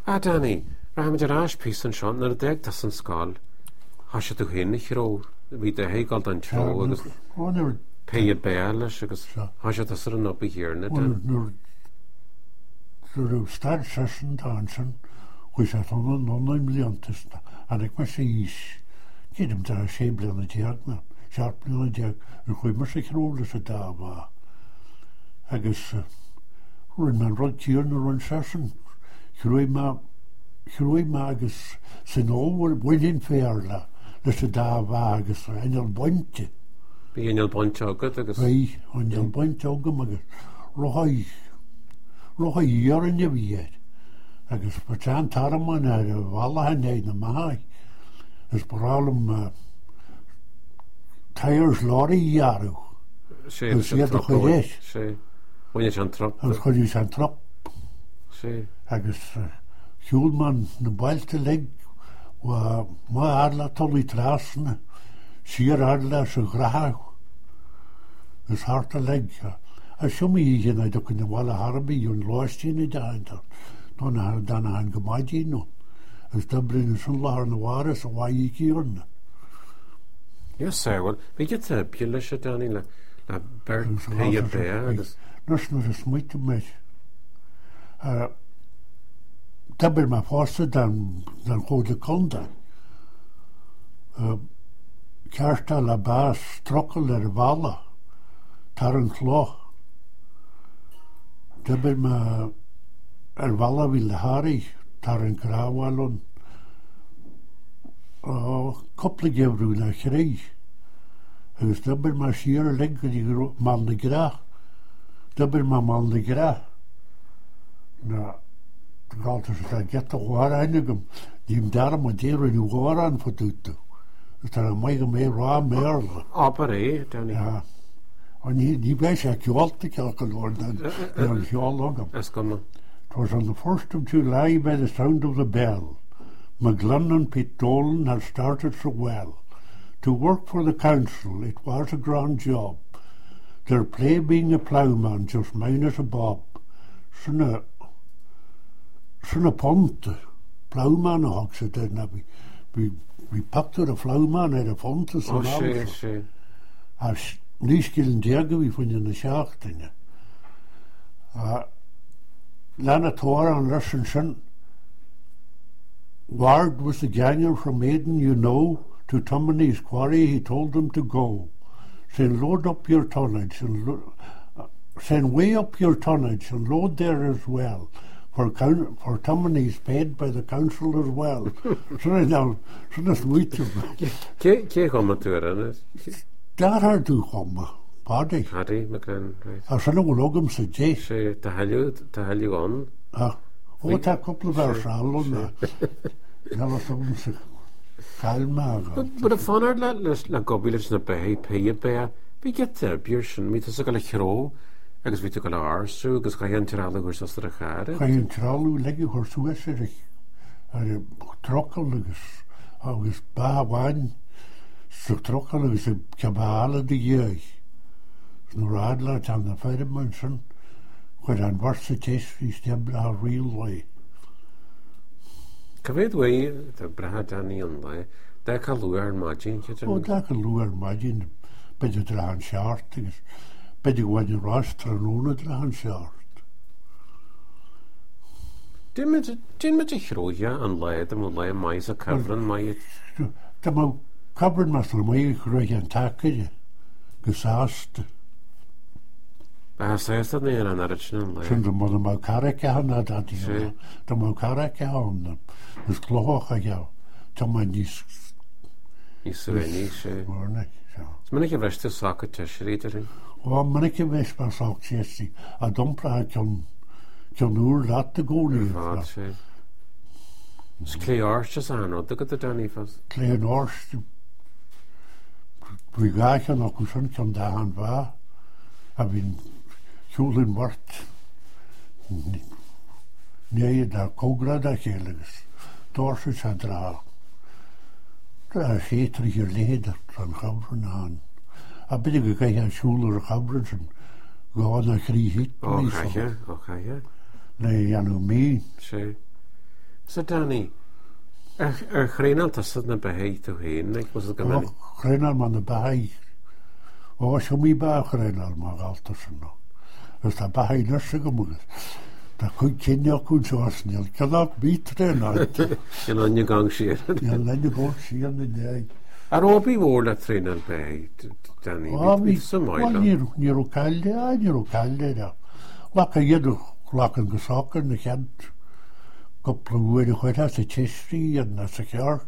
Danny, raam de raaspís an seán nar deag tas an sáil. Tá sé tú hinna chró, bhí de héáil an tró agus pe béile agus há sé tas an op hiarna Rw stad session dansen, hwy sa tho'n non miliantista, an ik ma se is. Gydym da se blian y diag na, siarp blian y diag, yn chwy ma se chrôl ys y da fa. Agus, rwy'n ma'n rhaid gyr na rwy'n session, chrwy ma agus sy'n ôl wynyn fferla, ys y da fa agus, enel bointi. Bí enel bointi agad agus? Fai, enel bointi agam agus, rocha iar yn y fied. Agus batan taraman ar y fala hynny na mahai. Ys bralwm tair lori iarw. Ys iad o chwydeis. Wynny sian trop. Ys chwydeis sian trop. Agus hiwlman na bailte leg wa ma arla toli trasna. Sir arla sy grahaw. Ys harta leg. A siwmi i hyn aid ac yn y wala harbi yw'n loesti ni da yn dar. Dan han gymaidi nhw. Ys dybryn yn sy'n lahar na waris a wai i gyrna. Yes, sir. Wel, fi gyda byle sy Danny la bert hei y be agus. Nys na fys mwyd y mes. Dybr ma ffosa dan chod y conda. Carta la bas trocol ar y fala. Tar yn chloch. Dybr ma ar fala fi lehari, tar yn grawalon. Couple gefrw na chreu. Agus dybr ma sir y leg ydi mal na gra. Dybr ma mal na gra. Na, galt ys ydyn geta chwara enigam. Dim dar ma dir yn yw chwara yn ffodwtw. Ys ydyn maig am ei ra merla. Aber Danny. Ja. And he was a Celtic Lord and It was on the 1st of July by the sound of the bell. McGlynn and Pete Dolan had started so well. To work for the council, it was a grand job. Their play being a ploughman just minus a bob. Sy'n a pont, ploughman og, så den vi pakte a ploughman at a pont. Nysgillen derge vi funnet na sjachtene. Lana Tora and Russenson. Ward was the ganger from Maiden, you know, to Tommany's quarry. He told them to go. Saying, load up your tonnage and saying, weigh up your tonnage and load there as well. For Tommany's paid by the council as well. So now, so that's sweet. Ke kommer tu er Daar har du komma. Paddy. Paddy, McLean, right. A sy'n nhw'n logam sy'n je. Se, ta halju on. Ta couple of hours alon na. Na was o'n sy'n calma. But a fannar la gobilers na behi pei bea. Fi geta björsen, mi ta sy'n gael chro. Agus vi tu gael arsu, agus ga hen tiralu gwrs os ydych ar. Ga hen tiralu legi gwrs wes ydych. Ar trocol agus ba wan. Sy'n trocol agus y cabala dy ieich. Sy'n radla tan na ffair ymwysyn. Gwyd an warsa tes fi stebla a real way. Cyfeid wei, da braha Danny yn lai, da cael lwy ar magin? Da cael lwy ar magin. Bydde drahan siart. Bydde gwain yn ras tranwn y drahan siart. Dyn mynd i chrwya yn lai, dim yn lai maes a cyfran mai... Dim yn cyfran mas yn mai chrwya yn tacid. Gysast. A saes da ni yn ar ydyn yn lai. Sy'n dim ond yn maw carec a hynna dadi. Dim maw carec a hynna. Ys gloch a gael. Dim ond I syreni, se. Mwrnig. Mae'n eich efresti o sac o tesri, dyn? O, mae'n eich efresti o sac o tesri. A dompra can ŵr rat y gŵni. Fad, se. Clé ors ys anod, dy gyda Danny ffas? Clé ors. Dwi gach yn ocw sy'n can dahan fa. A fi'n siwlyn wart. Neu da cograd a chelagus. Dorsi sa dra. Da chetri hier leder van chabren aan. A bydde ge gael siwlwyr chabren sy'n gawad na chri hit. O, cha je. Nee, ja, nou mee. Se. So Danny, chréinal tasad na behéi tú héin, ag was go many? Chréinal man na behéi. O, sio mi ba chréinal ma galta syno. Ys ta behéi nyrsa gymwys. Da cwyd cynio cwyd so asniel. Cynnag byd tréinal. Yn anya gang sir. Yn anya gang sir yn ei. Ar obi fôl a chréinal behéi, Danny? O, mi, niro calde, da. Laka jedw, laka yn gysocan na chant. Goplwyr i chwyd as y chestri yn as y chiart.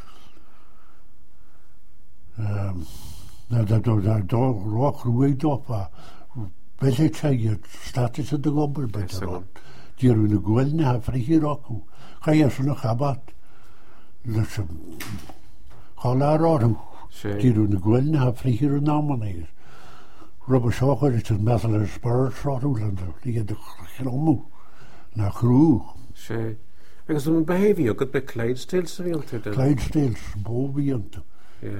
Na da roch rwyd o pa. Belle chai status y dy gobl beth ar on. Di'r yn y gweld na ffrihi rocw. Chai as yn y chabat. Lysym. Chola ar orw. Di'r yn y gweld na ffrihi rwy'n naman eir. Rob y siochor ys yn meddwl yr sbyrd rorw lander. Di edrych chromw. Na chrw. Se. Agus yn behefio, gyd be Clydesdale sy'n fi'n tyd? Clydesdale, bob i yn tyd. Ie.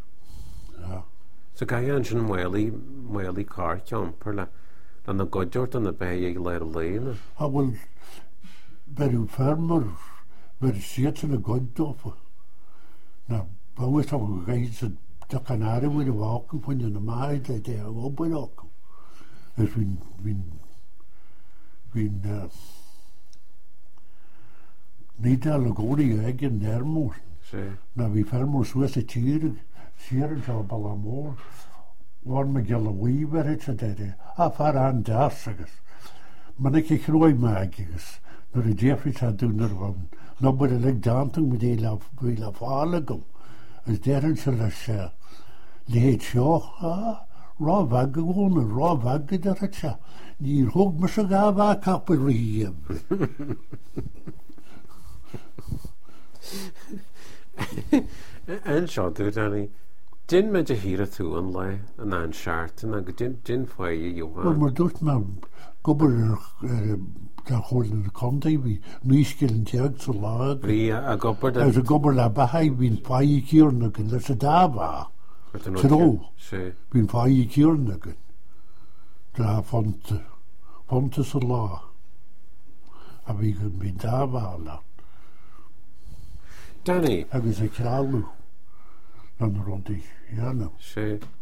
So gai an sy'n mweli car camper la na godjort an y behe i leir lein? A wel, fer yw ffermwr, fer siet yn y godjof. Na, bywyd am gael sy'n dacanari wyr y wacw pwyn yn y maid a de a gobwyr ocw. Ys fi'n nid al y gori eg yn nermwr. Na fi ffermwr sŵas y tir, sir yn siarad bala môr. Warn me gel y wyfer et a dede. A far an das agos. Man ek ich roi mag agos. Nor y Jeffrey sa dŵn ar fan. No bod y leg dantwng med ei la falagum. Ys deren sy'n lasio. Lehed sio. Ra fag agwn. Ra fag ydar et sa. Ni'r hwg mas o gaf a capel rhywm. En sio, dwi Danny. Dyn me dy hir a thu yn le yn an siartan ag dyn ffoi i Johan? Wel, mae dwt ma gobr da chwrdd yn y condau fi. Nysgil yn tiag to lag. Ri a gobr da... Ys y gobr la bahai fi'n ffai i cyrn agyn. Lys y da fa. Tro. Fi'n ffai i cyrn agyn. Da font ys y la. A fi'n da fa la. Danny? Ag ys y cralw. Yn rond i, ia no. Se.